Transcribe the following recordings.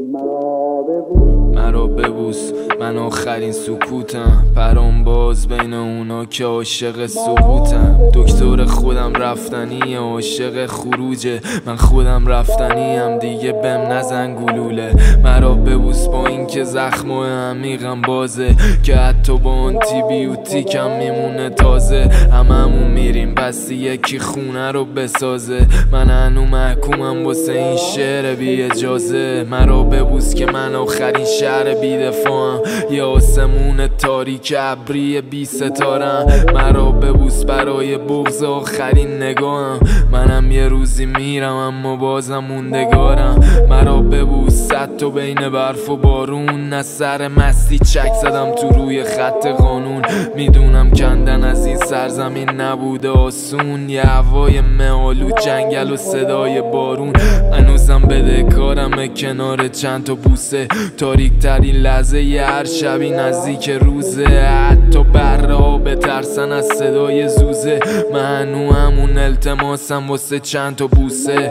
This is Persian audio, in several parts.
مرا ببوس، من آخرین سکوتم، پرام باز بین اونا که عاشق سقوطم. دکتر خودم رفتنی، عاشق خروجه، من خودم رفتنیم، دیگه بهم نزن گلوله. مرا ببوس با این که زخم و عمیقم بازه، که حتی با آنتی بیوتیکم میمونه تازه. هممون میریم پس یکی خونه رو بسازه، من هنو محکومم واسه این شعر بی اجازه. مرا ببوس که من آخرین شهر بی دفاعم، یه آسمون تاریک ابری بی ستارم. مرا ببوس برای بغض آخرین نگاهم، منم یه روزی میرم اما بازم موندگارم. مرا ببوس صد تا بین برف و بارون، از سر مستی چک زدم تو روی خط قانون. میدونم کندن از این سرزمین نبوده آسون، یه هوای مه‌آلود، جنگل و صدای بارون. هنوزم بدهکارم کنار چند تا بوسه، تاریک ترین لحظه ی هر شبی نزدیک روزه. حتی بره ها بترسن از صدای زوزه، من هنو همون التماسم واسه چند تا بوسه.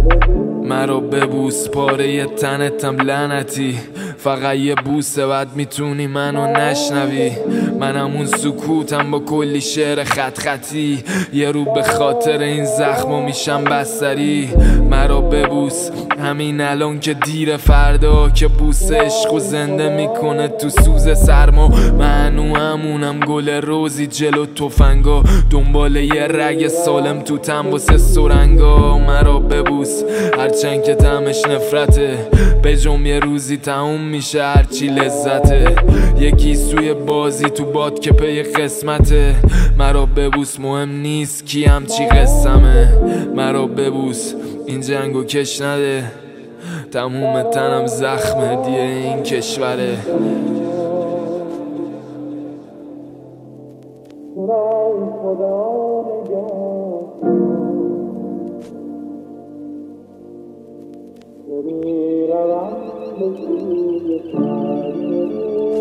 مرا ببوس پاره تنتم لعنتی، فقط یه بوسه بعد میتونی منو نشنوی. من همون سکوتم با کلی شعر خط خطی، یه رو به خاطر این زخمو میشم بستری. مرا ببوس همین الان که دیر، فردا که بوس عشقو زنده میکنه تو سوز سرما. من هنو همونم گل روزی جلو تفنگا، دنبال یه رگ سالم تو تن واسه سرنگا. مرا ببوس هرچند که طعمش نفرته، بجم یه روزی تموم میشه هرچی لذته. یکی سوی بازی تو باد که پی قسمته، مرا ببوس مهم نیست کی همچی قسمه. مرا ببوس این جنگو کش نده، تموم تنم زخمه دیه این کشوره. میروم به سوی